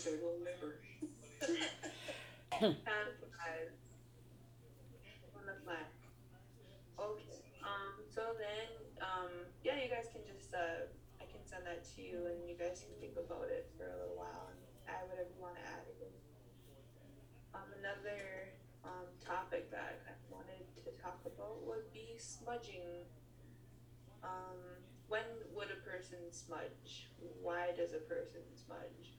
I don't remember. Time flies on the fly. Okay. So then, yeah, you guys can just I can send that to you, and you guys can think about it for a little while and add whatever you want to add in. Another topic that I kind of wanted to talk about would be smudging. When would a person smudge? Why does a person smudge?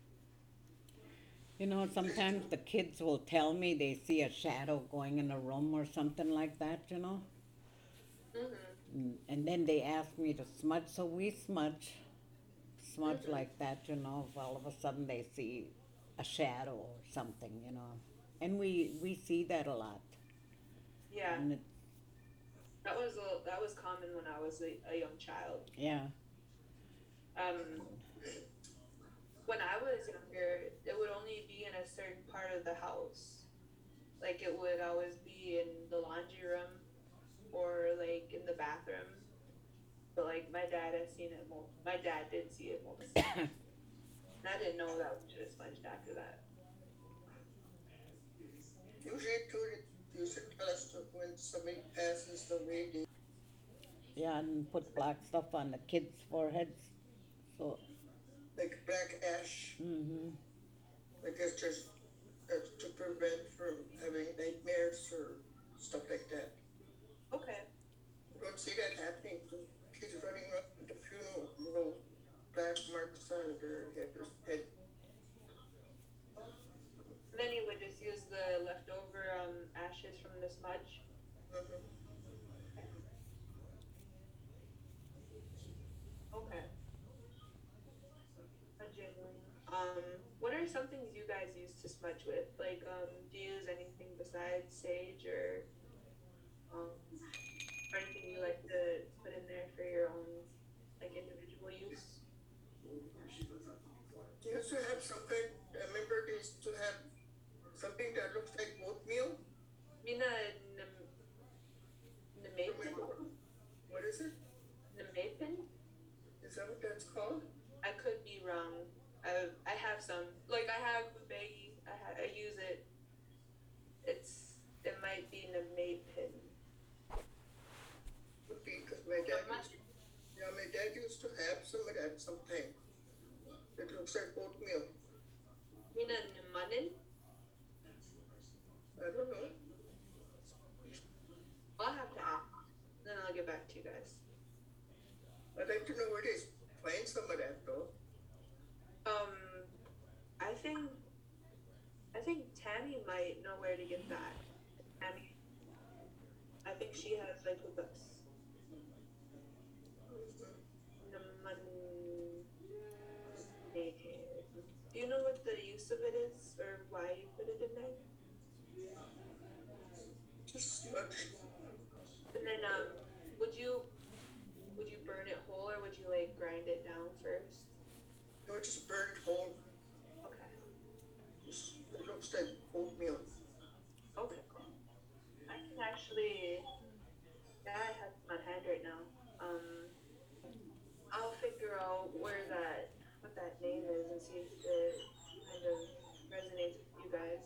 You know, sometimes the kids will tell me they see a shadow going in a room or something like that, you know. Mm-hmm. And then they ask me to smudge, so we smudge Mm-hmm. like that, you know. If all of a sudden they see a shadow or something, you know. And we see that a lot. Yeah, And it, that was common when I was a young child. yeah, Um, when I was younger, it would only be in a certain part of the house. Like it would always be in the laundry room or like in the bathroom. But like my dad has seen it most. My dad did see it most. And I didn't know that we should have smudged after that. Usually, too, you should tell us to, when somebody passes the way they, yeah, and put black stuff on the kids' foreheads. So, like black ash, mm-hmm. I guess just to prevent from having nightmares or stuff like that. Okay. You don't see that happening. Kids running around at the funeral, little black marks on their head. And then you would just use the leftover ashes from the smudge. Mm-hmm. Okay. Okay. Smudging. What are some things you guys use to smudge with? Like, do you use anything besides sage um, or anything you like to put in there for your own like individual use? They used to have something, I remember they used to have something that looks like oatmeal. Mina Nemapin? What is it? Nemapin? Is that what that's called? I could be wrong. I have some. Like I have a baggie. I use it. It might be Nemapin. Would be because my dad used to, yeah, my dad used to have some of that sometime. It looks like oatmeal. Mina Nemanin? I don't know. I'll have to ask. Then I'll get back to you guys. I'd like to know where they find some of that though. Um, I think I think Tammy might know where to get that. Tammy, I think she has like the books. Neman. Do you know what the use of it is or why you put it in there? Just much. And then would you would you burn it whole or would you like grind it down first? No, just burned whole. Okay. It looks like oatmeal. Okay, cool. I can actually yeah, I have some on hand right now. I'll figure out where that what that name is and see if it kind of resonates with you guys.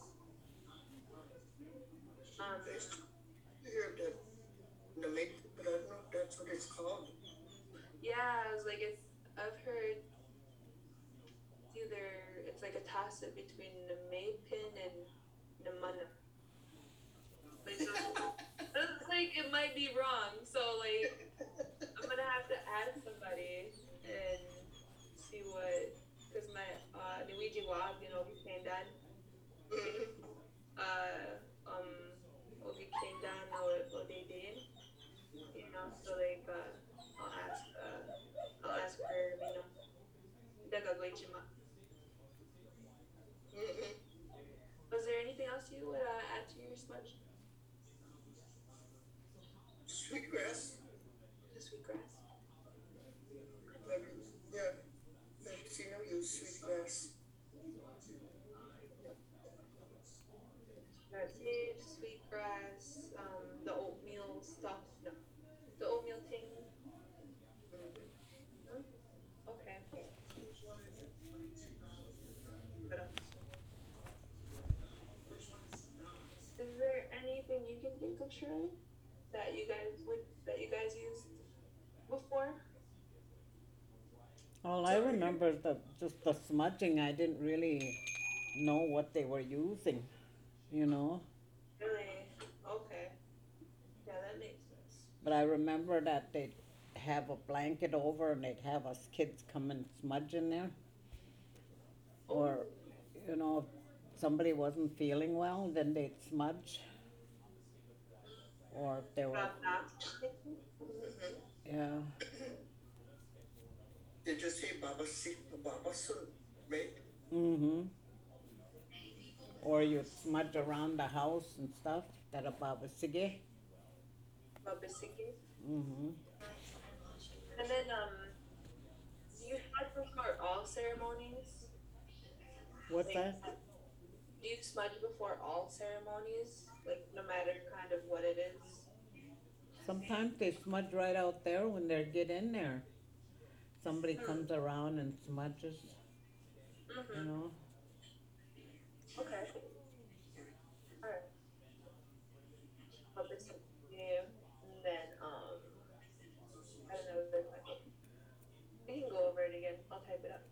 Um I used to hear that in the lake, but I don't know if that's what it's called. yeah, I was like it's I've heard it's either it's like a toss up between the Mapin and Namana. Like so it's like it might be wrong. So like I'm gonna have to ask somebody and see what because my Luigi Wab, you know, came down Mm-hmm. uh um okay came down or they did, you know, so like I'll ask her, you know, daga goichima. Mm-hmm. Was there anything else you would add to your smudge? Sweetgrass. Just sweetgrass. Yeah, I've seen them use sweetgrass. Sage, sweetgrass, the oatmeal stuff. No, the oatmeal thing. Mm-hmm. No? Okay. it up. Is there anything you can think of, Shirley, that you guys used before? All I remember is just the smudging. I didn't really know what they were using, you know. Really? Okay. Yeah, that makes sense. But I remember that they'd have a blanket over and they'd have us kids come and smudge in there. Or, you know, if somebody wasn't feeling well, then they'd smudge. Or if they were, About that. yeah. Did you say Baba Sun, right? Mm-hmm. Or you'd smudge around the house and stuff. That about a sige. Babasiki. Mm-hmm. And then, do you smudge before all ceremonies? What's Like, that? do you smudge before all ceremonies? Like, no matter kind of what it is? Sometimes they smudge right out there when they get in there. Somebody comes around and smudges, you Mm-hmm. know. Okay. Alright. Babasiki. And then, I don't know. We can go over it again. I'll type it up.